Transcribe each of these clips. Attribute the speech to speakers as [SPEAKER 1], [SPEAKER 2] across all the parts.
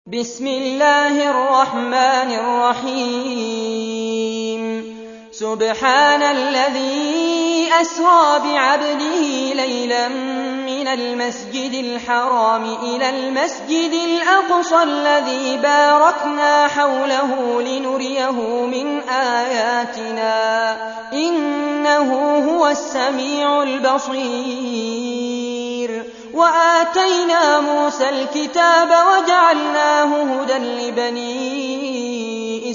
[SPEAKER 1] بسم الله الرحمن الرحيم سبحان الذي أسرى بعبده ليلا من المسجد الحرام إلى المسجد الأقصى الذي باركنا حوله لنريه من آياتنا إنه هو السميع البصير وآتينا موسى الكتاب وجعلناه هدى لبني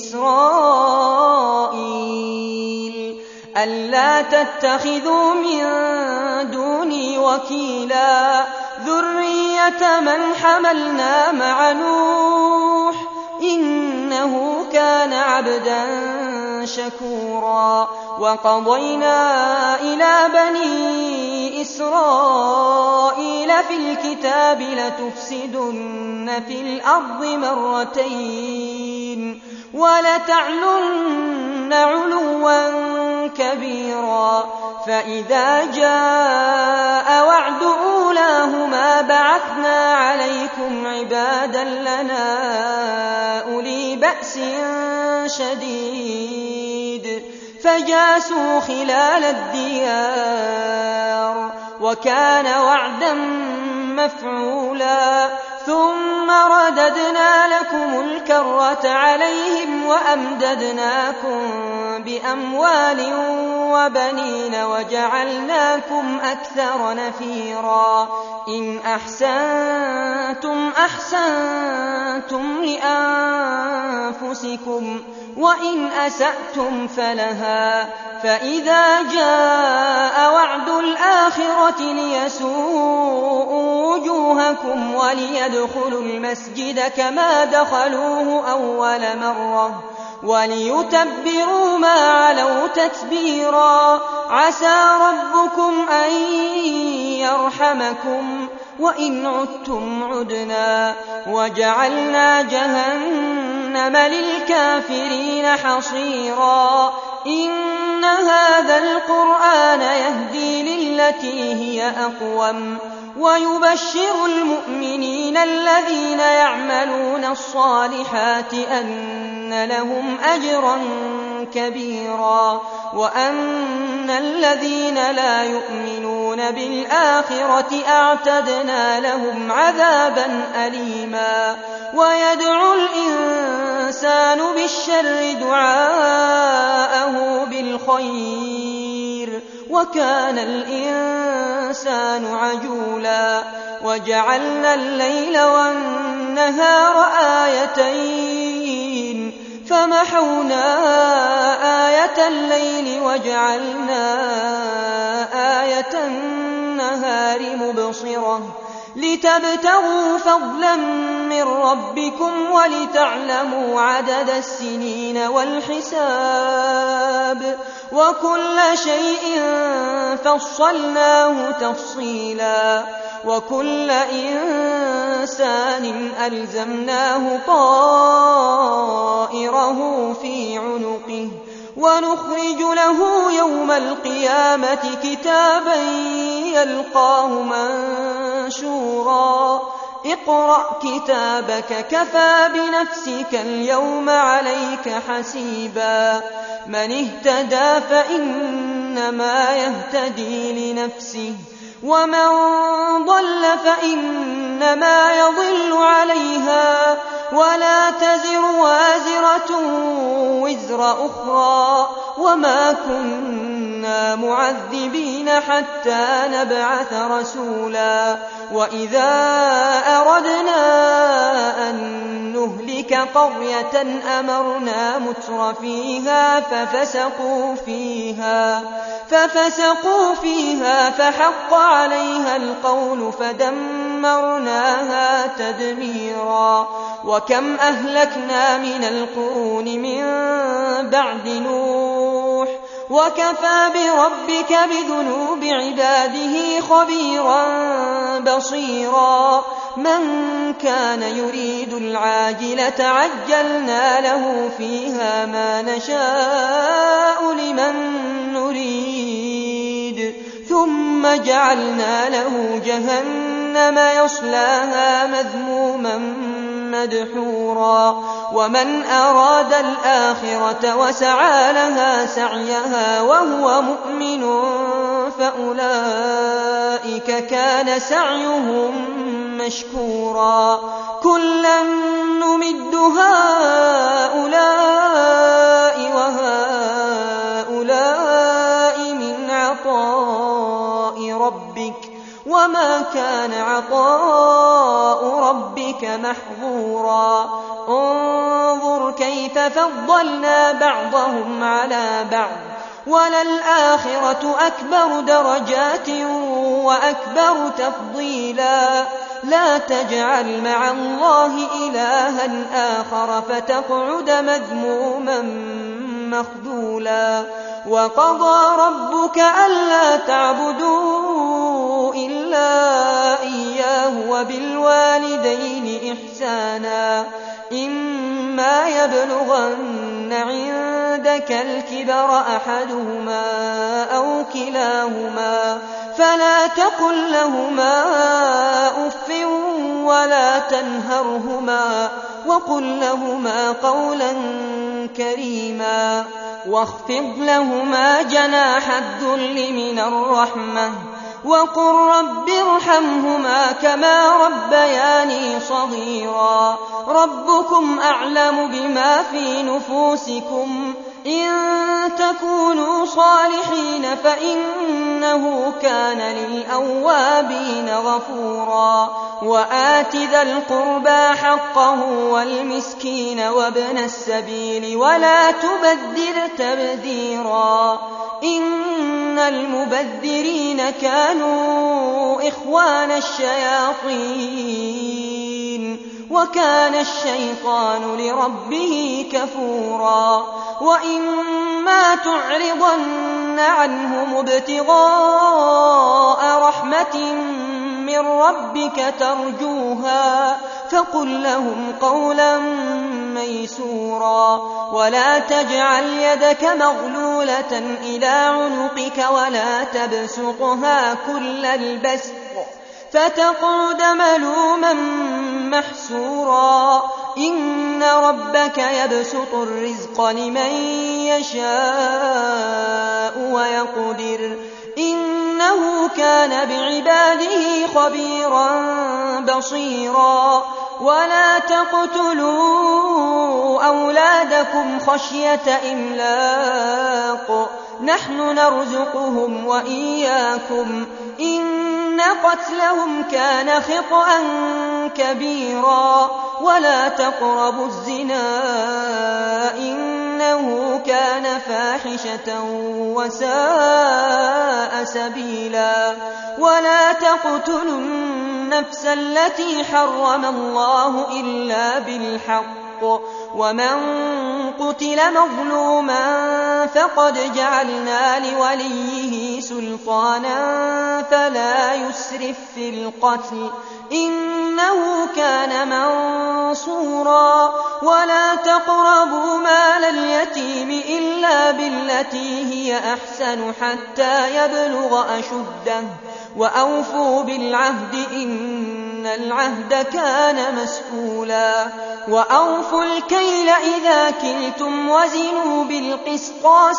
[SPEAKER 1] إسرائيل ألا تتخذوا من دوني وكيلا ذرية من حملنا مع نوح إنه كان عبدا شكورا وقضينا إلى بني إسرائيل في الكتاب لتفسدن في الأرض مرتين ولتعلن علوا كبيرا فإذا جاء وعد أولاهما بعثنا عليكم عبادا لنا أولي بأس شديد فجاسوا خلال الديار وكان وعدا مفعولا ثم رددنا لكم الكرة عليهم وأمددناكم بأموال وبنين وجعلناكم أكثر نفيرا إن أحسنتم أحسنتم لأنفسكم وإن أسأتم فلها فإذا جاء وعد الآخرة ليسوءوا وجوهكم وليدخلوا المسجد كما دخلوه أول مرة وليتبروا ما علوا تتبيرا عسى ربكم أن يرحمكم وإن عدتم عدنا وجعلنا جهنم للكافرين حصيرا إن هذا القرآن يهدي للتي هي أقوم ويبشر المؤمنين الذين يعملون الصالحات أن لهم أجرا كبيرا وأن الذين لا يؤمنون بالآخرة أعتدنا لهم عذابا أليما ويدعو الإنسان بالشر دعاءه بالخير وكان الإنسان عجولا وجعلنا الليل والنهار آيتين فمحونا آية الليل وجعلنا آية النهار مبصرة لتبتغوا فضلا من ربكم ولتعلموا عدد السنين والحساب وكل شيء فصلناه تفصيلا وكل إنسان ألزمناه طائره في عنقه ونخرج له يوم القيامة كتابا يلقاه منشورا اقرأ كتابك كفى بنفسك اليوم عليك حسيبا من اهتدى فإنما يهتدي لنفسه ومن ضل فإنما يضل عليها ولا تزر وازرة وزر أخرى وما كنا معذبين حتى نبعث رسولا وإذا أردنا أن نهلك قرية أمرنا مترفيها ففسقوا فيها فحق عليها القول فدمرناها تدميرا وكم أهلكنا من القرون من بعد نوح وكفى بربك بذنوب عباده خبيرا بصيرا من كان يريد العاجلة عجلنا له فيها ما نشاء لمن نريد ثم جعلنا له جهنم يصلاها مذموما مدحورا ومن أراد الآخرة وسعى لها سعيها وهو مؤمن فأولئك كان سعيهم مشكورا كلا نمد هؤلاء وهؤلاء من عطاء ربك وما كان عطاء ربك محظورا انظر كيف فضلنا بعضهم على بعض وللآخرة أكبر درجات وأكبر تفضيلا لا تجعل مع الله إلها آخر فتقعد مذموما مخذولا وقضى ربك ألا تعبدوا إلا إياه وبالوالدين إحسانا إما يبلغن عندك الكبر أحدهما أو كلاهما فلا تقل لهما أف ولا تنهرهما وقل لهما قولا كريما واخفض لهما جناح الذل من الرحمة وقل رب ارحمهما كما ربياني صغيرا ربكم أعلم بما في نفوسكم إن تكونوا صالحين فإنه كان للأوابين غفورا وآت ذا القربى حقه والمسكين وابن السبيل ولا تبذر تبذيرا إن المبذرين كانوا إخوان الشياطين وكان الشيطان لربه كفورا وإما تعرضن عنهم ابتغاء رحمة من ربك ترجوها فقل لهم قولا ميسورا ولا تجعل يدك مغلولة إلى عنقك ولا تبسطها كل البسط فتقعد ملوما محسورا إن ربك يبسط الرزق لمن يشاء ويقدر إنه كان بعباده خبيرا بصيرا ولا تقتلوا أولادكم خشية إملاق نحن نرزقهم وإياكم إن قتلهم كان خطأ كبيرا ولا تقربوا الزنا إنه كان فاحشة وساء سبيلا ولا تقتلوا النفس التي حرم الله إلا بالحق ومن قتل مظلوما فقد جعلنا لوليه سلطانا فلا يسرف في القتل إنه كان منصورا ولا تقربوا مال اليتيم إلا بالتي هي أحسن حتى يبلغ أشده وأوفوا بالعهد إن العهد كان مسئولا وأوفوا الكيل إذا كلتم وزنوا بالقسطاس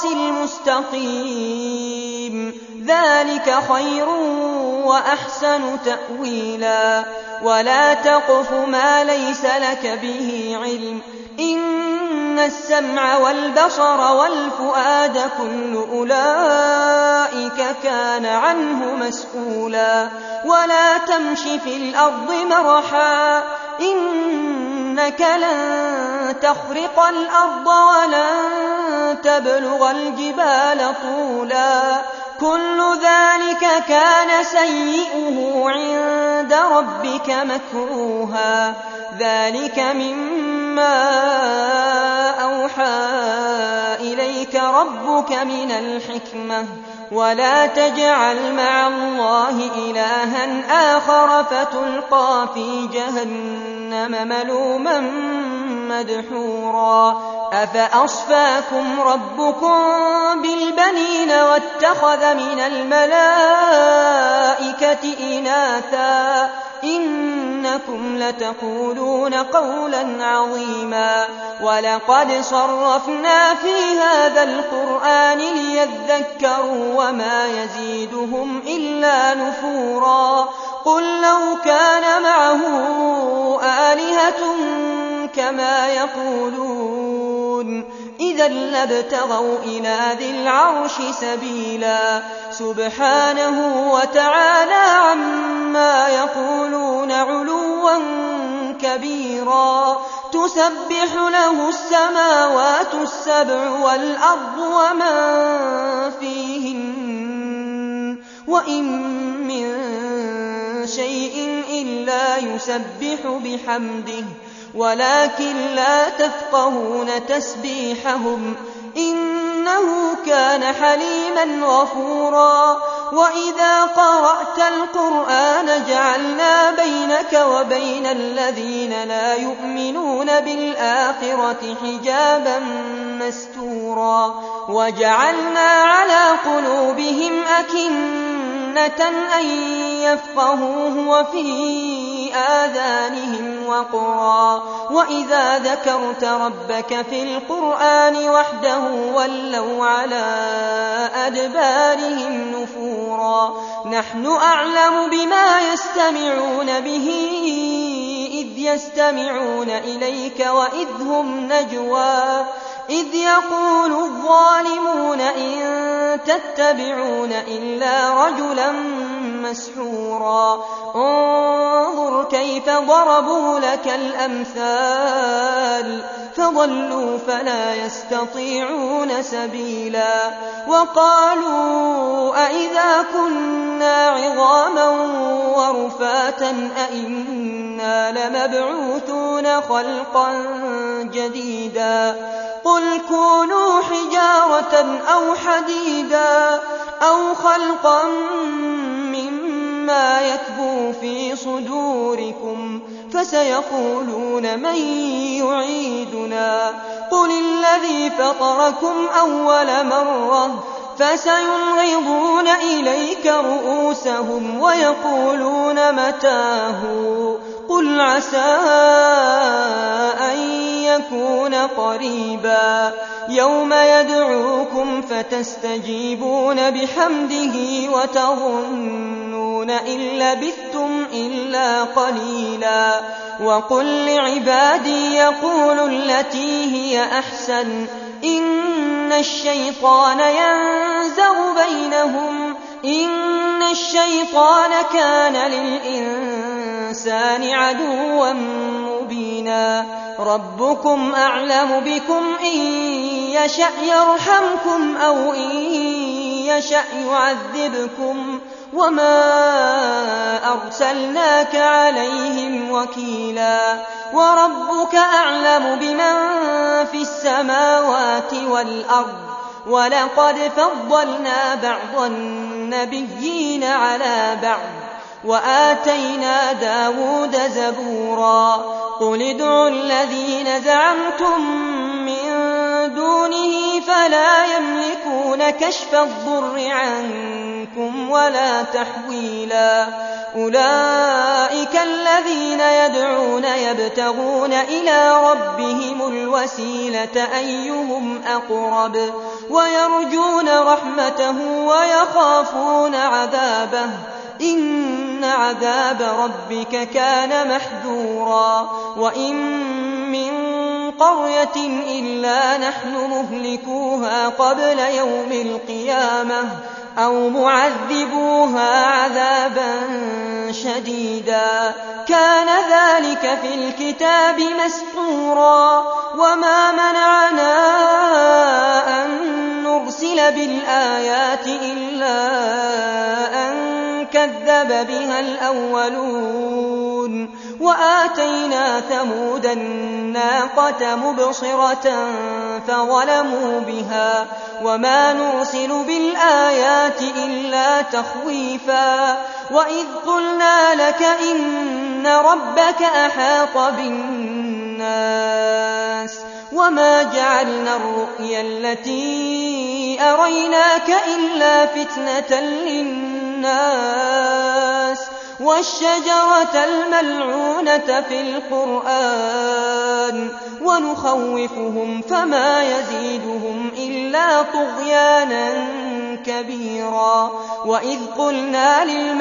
[SPEAKER 1] المستقيم ذلك خير وأحسن تأويلا ولا تقف ما ليس لك به علم إن السمع والبصر والفؤاد كل أولئك كان عنه مسؤولا ولا تمش في الأرض مرحا إنك لن تخرق الأرض ولن تبلغ الجبال طولا كل ذلك كان سيئه عند ربك مكروها ذلك مما أوحى إليك ربك من الحكمة ولا تجعل مع الله إلها آخر فتلقى في جهنم ملوما مدحورا أفأصفاكم ربكم بالبنين واتخذ من الملائكة إناثا إنكم لتقولون قولا عظيما ولقد صرفنا في هذا القرآن ليذكروا وما يزيدهم إلا نفورا قل لو كان معه آلهة كما يقولون إذا لابتغوا إلى ذي العرش سبيلا سبحانه وتعالى عما يقولون علوا كبيرا تسبح له السماوات السبع والأرض ومن فيهن وإن من شيء إلا يسبح بحمده ولكن لا تفقهون تسبيحهم إنه كان حليما غفورا وإذا قرأت القرآن جعلنا بينك وبين الذين لا يؤمنون بالآخرة حجابا مستورا وجعلنا على قلوبهم أكنة أن يفقهوه وفي آذانهم وقرا وإذا ذكرت ربك في القرآن وحده ولوا على أدبارهم نفورا نحن أعلم بما يستمعون به إذ يستمعون إليك وإذ هم نجوى إذ يقول الظالمون إن تتبعون إلا رجلا مسحورا انظر كيف ضربوا لك الأمثال فضلوا فلا يستطيعون سبيلا وقالوا أئذا كنا عظاما ورفاتا أئنا لمبعوثون خلقا جديدا قل كونوا حجارة أو حديدا أو خلقا مما يكبر في صدوركم فسيقولون من يعيدنا قل الذي فطركم أول مرة فسينغضون إليك رؤوسهم ويقولون متاه قل عسى أن يكون قريبا يوم يدعوكم فتستجيبون بحمده وتظنون إن لبثتم إلا قليلا وقل لعبادي يقولوا التي هي أحسن إن الشيطان كان للإنسان عدوا مبينا ربكم أعلم بكم إن يشأ يرحمكم أو إن يشأ يعذبكم وما أرسلناك عليهم وكيلا وربك أعلم بمن في السماوات والأرض ولقد فضلنا بعض النبيين على بعض وآتينا داود زبورا قل ادعوا الذين زعمتم من دونه فلا يملكون كشف الضر عنكم ولا تحويلا أولئك الذين يدعون يبتغون إلى ربهم الوسيلة أيهم أقرب ويرجون رحمته ويخافون عذابه إن عذاب ربك كان محذورا وإن من قرية إلا نحن مهلكوها قبل يوم القيامة أو معذبوها عذابا شديدا كان ذلك في الكتاب مسطورا وما منعنا أن نرسل بالآيات إلا أن كذب بها الأولون وآتينا ثمود الناقة مبصرة فظلموا بها وما نرسل بالآيات إلا تخويفا وإذ قلنا لك إن ربك أحاط بالناس وما جعلنا الرؤيا التي أريناك إلا فتنة للناس والشجرة الملعونة في القرآن ونخوفهم فما يزيدهم إلا طغيانا كبيرا. وإذ قلنا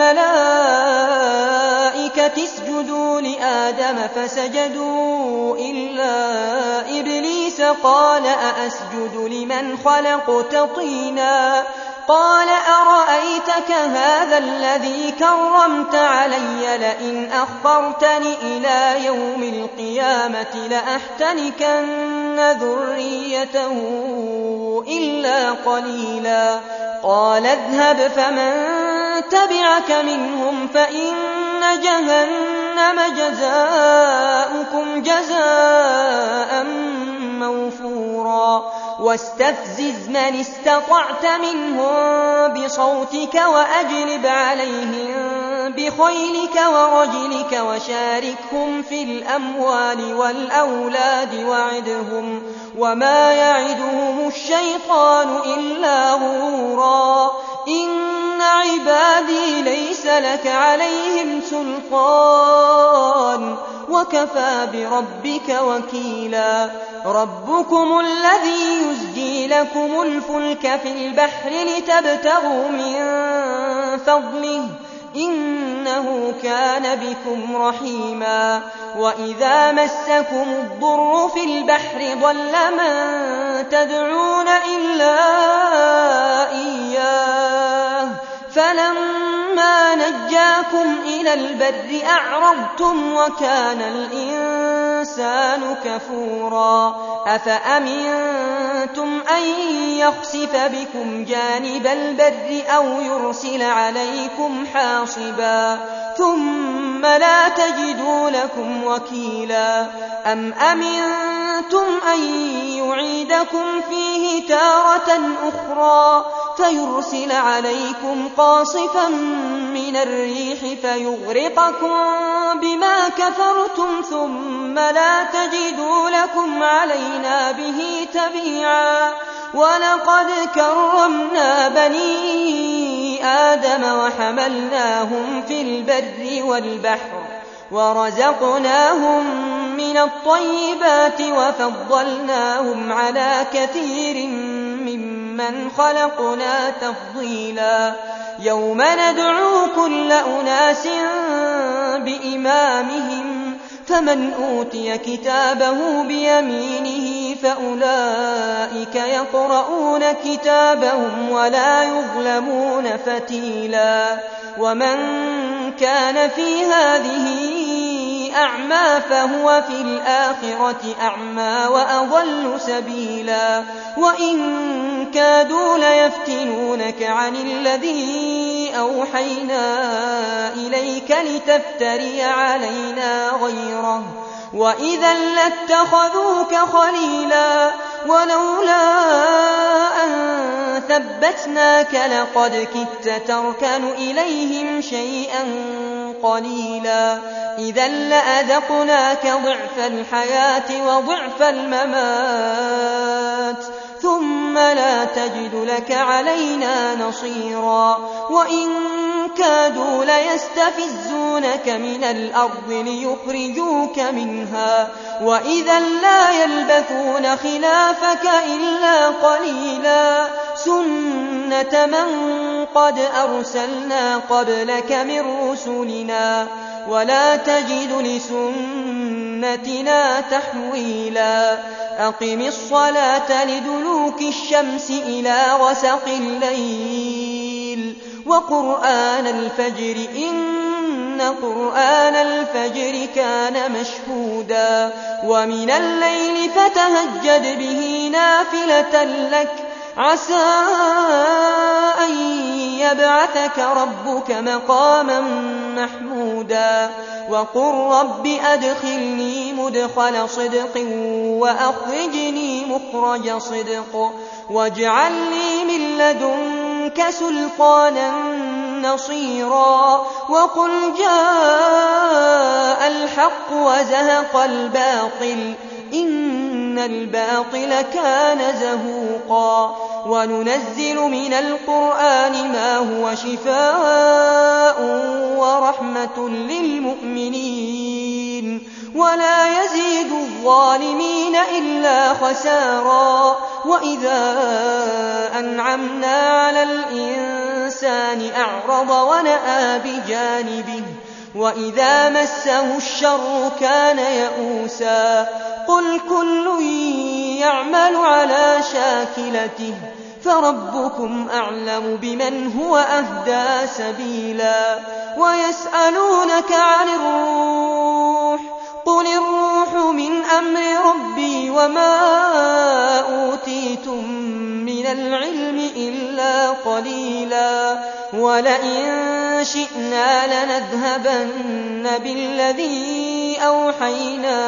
[SPEAKER 1] للملائكة اسجدوا لآدم فسجدوا إلا إبليس قال أأسجد لمن خلقت طينا قال أرأيتك هذا الذي كرمت علي لئن أخرتني إلى يوم القيامة لأحتنكن ذريته إلا قليلا. قال اذهب فمن تبعك منهم فإن جهنم جزاؤكم جزاء موفورا. واستفزز من استطعت منهم بصوتك وأجلب عليهم بخيلك ورجلك وشاركهم في الأموال والأولاد وعدهم وما يعدهم الشيطان إلا غرورا. إن عبادي ليس لك عليهم سلطان وكفى بربك وكيلا. ربكم الذي يزجي لكم الفلك في البحر لتبتغوا من فضله إنه كان بكم رحيما. وإذا مسكم الضر في البحر ضل من تدعون إلا إياه فلما نجاكم إلى البر أعرضتم وكان الإنسان كفورا. أفأمنتم أن يخسف بكم جانب البر أو يرسل عليكم حاصبا ثم لا تجدوا لكم وكيلا. أم أمنتم أن يعيدكم فيه تارة أخرى فيرسل عليكم قاصفا من الريح فيغرقكم بما كفرتم ثم لا تجدوا لكم علينا به تبيعا. ولقد كرمنا بني آدم وحملناهم في البر والبحر ورزقناهم من الطيبات وفضلناهم على كثير ممن خلقنا تفضيلا. يوم ندعو كل أناس بإمامهم فمن أوتي كتابه بيمينه فأولئك يقرؤون كتابهم ولا يظلمون فتيلا. ومن كان في هذه أعمى فهو في الآخرة أعمى وأضل سبيلا. وإن كادوا ليفتنونك عن الذي أوحينا إليك لتفتري علينا غيره وإذا لاتخذوك خليلا. ولولا أن ثبتناك لقد كدت تركن إليهم شيئا قليلا. إذا لأذقناك ضعف الحياة وضعف الممات ثم لا تجد لك علينا نصيرا. وإن كادوا ليستفزونك من الأرض ليخرجوك منها وإذا لا يلبثون خلافك إلا قليلا. سنة من قد أرسلنا قبلك من رسلنا ولا تجد لسنتنا تحويلا. أقم الصلاة لدلوك الشمس إلى غسق الليل وقرآن الفجر إن قرآن الفجر كان مشهودا. ومن الليل فتهجد به نافلة لك عسى أن يبعثك ربك مقاما محمودا. وقل رب أدخلني مدخل صدق وأخرجني مخرج صدق واجعل لي من لدنك سلطانا نصيرا. وقل جاء الحق وزهق الباطل إن الباطل كان زهوقا. وننزل من القرآن ما هو شفاء ورحمة للمؤمنين ولا يزيد الظالمين إلا خسارا وإذا أنعمنا على الإنسان أعرض ونأى بجانبه وإذا مسه الشر كان يئوسا قل كل يعمل على شاكلته فربكم أعلم بمن هو أهدى سبيلا ويسألونك عن الروح قل الروح من أمر ربي وما أوتيتم من العلم إلا قليلا ولئن شئنا لنذهبن بالذي أوحينا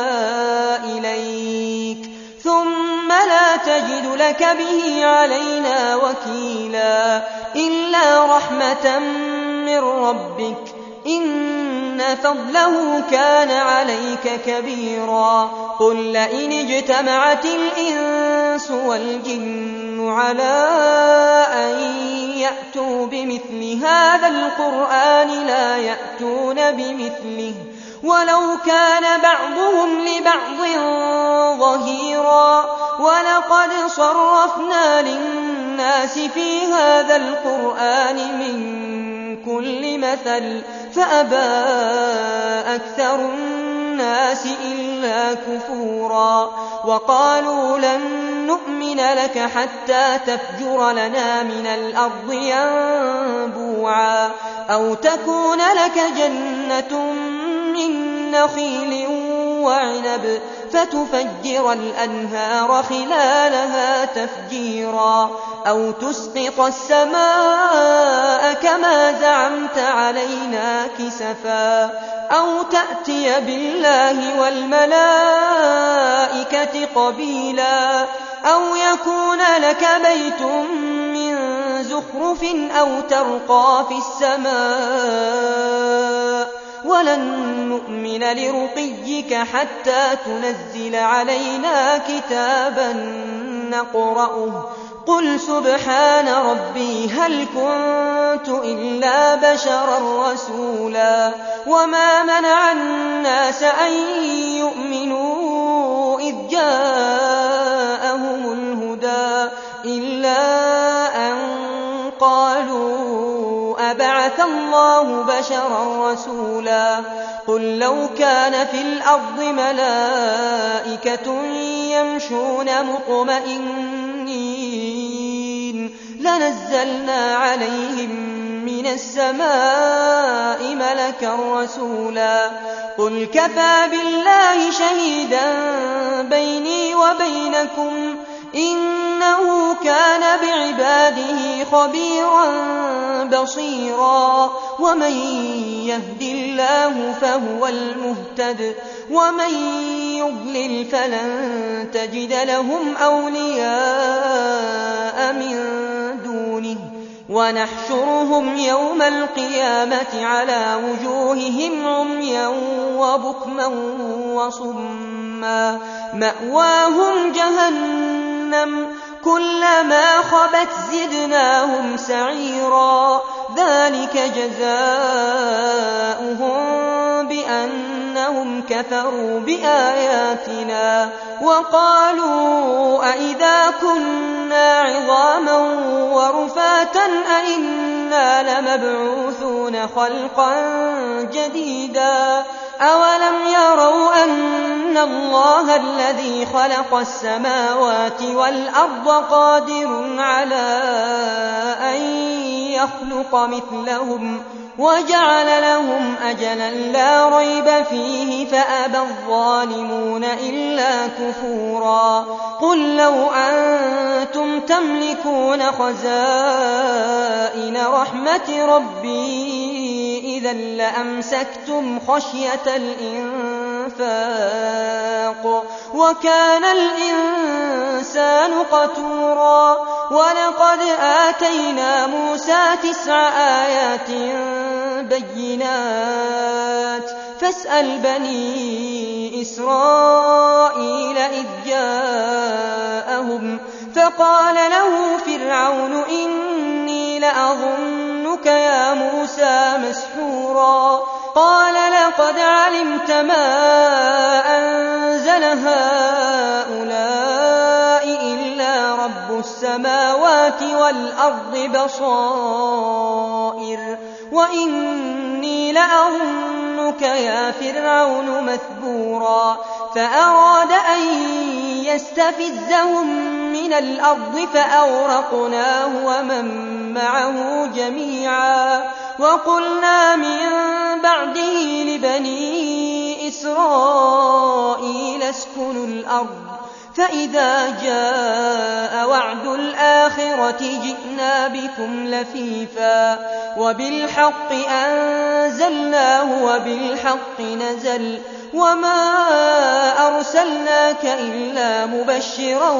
[SPEAKER 1] إليك ثم لا تجد لك به علينا وكيلا إلا رحمة من ربك إن فضله كان عليك كبيرا قل لئن اجتمعت الإنس والجن على أن يأتوا بمثل هذا القرآن لا يأتون بمثله ولو كان بعضهم لبعض ظهيرا ولقد صرفنا للناس في هذا القرآن من كل مثل فأبى أكثر الناس إلا كفورا وقالوا لن نؤمن لك حتى تفجر لنا من الأرض ينبوعا أو تكون لك جنة من نخيل وعنب فتفجر الأنهار خلالها تفجيرا أو تسقط السماء كما زعمت علينا كسفا أو تأتي بالله والملائكة قبيلا أو يكون لك بيت من زخرف أو ترقى في السماء ولن نؤمن لرقيك حتى تنزل علينا كتابا نقرأه قل سبحان ربي هل كنت إلا بشرا رسولا وما منع الناس أن يؤمنوا إذ جاءهم الهدى إلا أن قالوا أبعث الله بشرا رسولا قل لو كان في الأرض ملائكة يمشون مطمئنين لنزلنا عليهم من السماء ملكا رسولا قل كفى بالله شهيدا بيني وبينكم إنه كان بعباده خبيرا بصيرا ومن يهد الله فهو المهتد ومن يضلل فلن تجد لهم أولياء من دونه ونحشرهم يوم القيامة على وجوههم عميا وبكما وصما مأواهم جهنم كلما خبت زدناهم سعيرا ذلك جزاؤهم بأنهم كفروا بآياتنا وقالوا أئذا كنا عظاما ورفاتا أئنا لمبعوثون خلقا جديدا أولم يروا أن الله الذي خلق السماوات والأرض قادر على أن يخلق مثلهم وجعل لهم أجلا لا ريب فيه فأبى الظالمون إلا كفورا قل لو أنتم تملكون خزائن رحمة ربي إذا لأمسكتم خشية الإنفاق وكان الإنسان قتورا ولقد آتينا موسى 9 آيات بينات فاسأل بني إسرائيل إذ جاءهم فقال له فرعون إني لأظنك يا موسى مسحورا قال لقد علمت ما أنزل هؤلاء إلا رب السماوات والأرض بصائر وإني لأظنك يا فرعون مثبورا فأراد أن يستفزهم من الأرض فأغرقناه ومن معه جميعا وقلنا من بعده لبني إسرائيل اسكنوا الأرض فإذا جاء وعد الآخرة جئنا بكم لفيفا وبالحق أنزلناه وبالحق نزل وما أرسلناك إلا مبشرا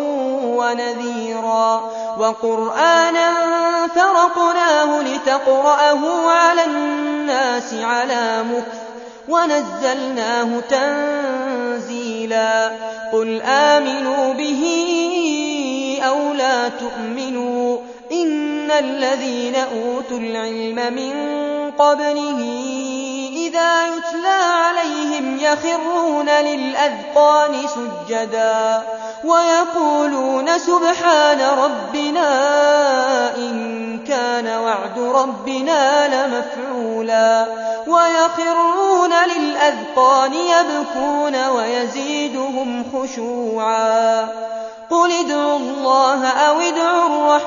[SPEAKER 1] ونذيرا وقرآنا فرقناه لتقرأه على الناس على مكث ونزلناه تنزيلا قل آمنوا به أو لا تؤمنوا إن الذين أوتوا العلم من قبله إذا يتلى عليهم يخرون للأذقان سجدا ويقولون سبحان ربنا إن كان وعد ربنا لمفعولا ويخرون للأذقان يبكون ويزيدهم خشوعا قل ادعوا الله أو ادعوا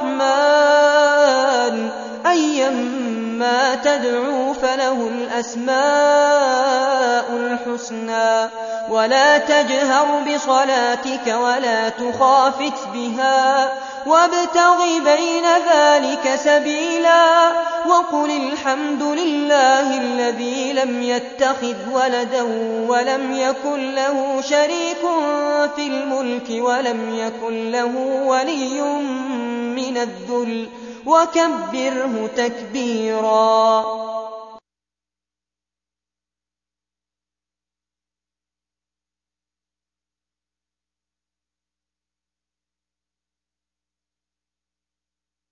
[SPEAKER 1] الرحمن أيما تدعوا فله الأسماء الحسنى ولا تجهر بصلاتك ولا تخافت بها وابتغ بين ذلك سبيلا وقل الحمد لله الذي لم يتخذ ولدا ولم يكن له شريك في الملك ولم يكن له ولي من الذل وكبره تكبيرا